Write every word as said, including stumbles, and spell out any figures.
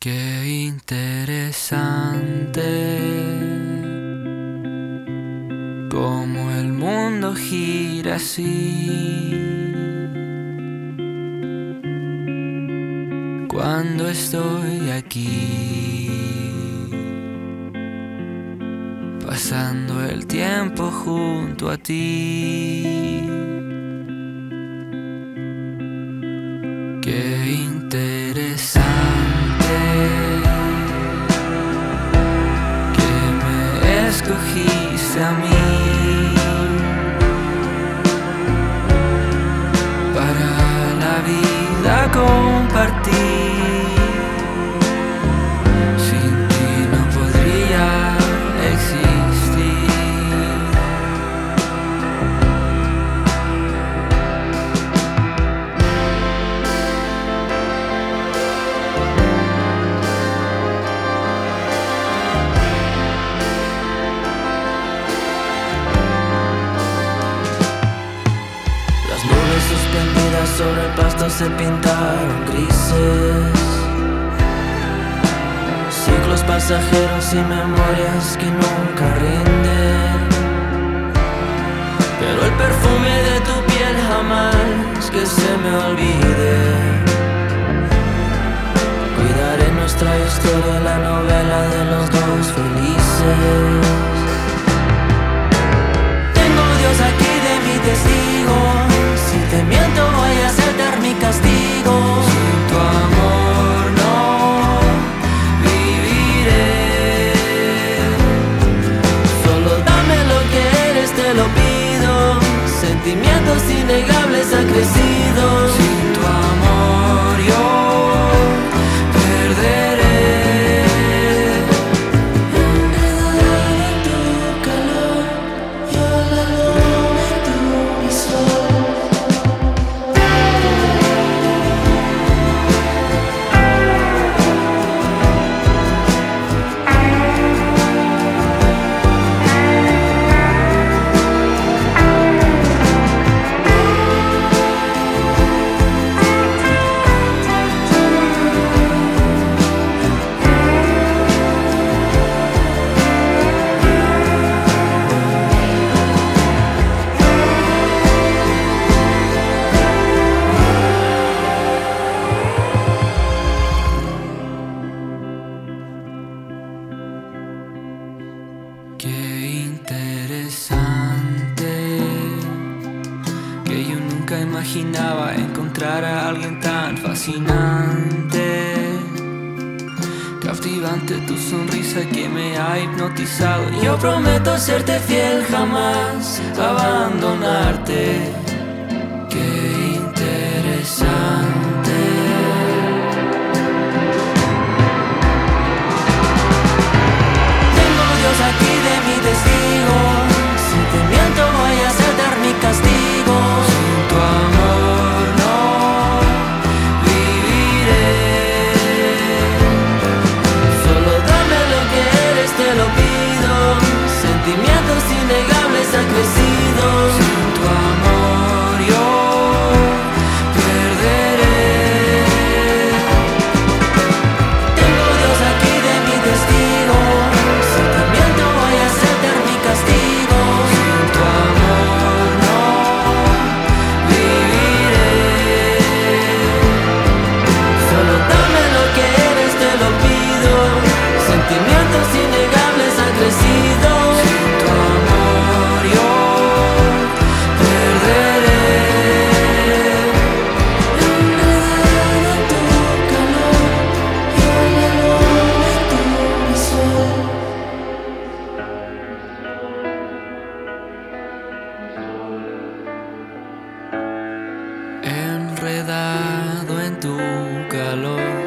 Qué interesante cómo el mundo gira así cuando estoy aquí, pasando el tiempo junto a ti. Qué interesante que me escogiste a mí para la vida compartir. Sin ti no podría existir. Las nubes suspendidas sobre el pasto se pintaron grises. Ciclos pasajeros y memorias que nunca rinden. Pero el perfume de tu piel jamás que se me olvide. Cuidaré nuestra historia, la novela de los dos felices. Tengo Dios aquí de mi testigo. Si te miento voy a aceptar mi castigo. Sin tu amor no viviré. Solo dame lo que eres, te lo pido. Sentimientos innegables acrecidos. Sin tu amor yo perderé. Enredada en tu calor, yo la luna y tú mi sol. Qué interesante que yo nunca imaginaba encontrar a alguien tan fascinante. Cautivante tu sonrisa que me ha hipnotizado. Yo prometo serte fiel, jamás abandonarte. Qué interesante. Tengo Dios aquí de mi testigo. Si te miento voy a aceptar mi castigo. Sin tu amor no viviré. Solo dame lo que eres, te lo pido. Sentimientos innegables acrecidos. Sin tu amor yo perderé. Tengo Dios aquí de mi testigo. Si te miento voy a aceptar mi castigo. Sin tu amor no viviré. Solo dame lo que eres, te lo pido. Sentimientos innegables acrecidos. Sin tu amor yo perderé. Enredada en tu calor, yo la luna y tú mi sol. Enredado en tu calor.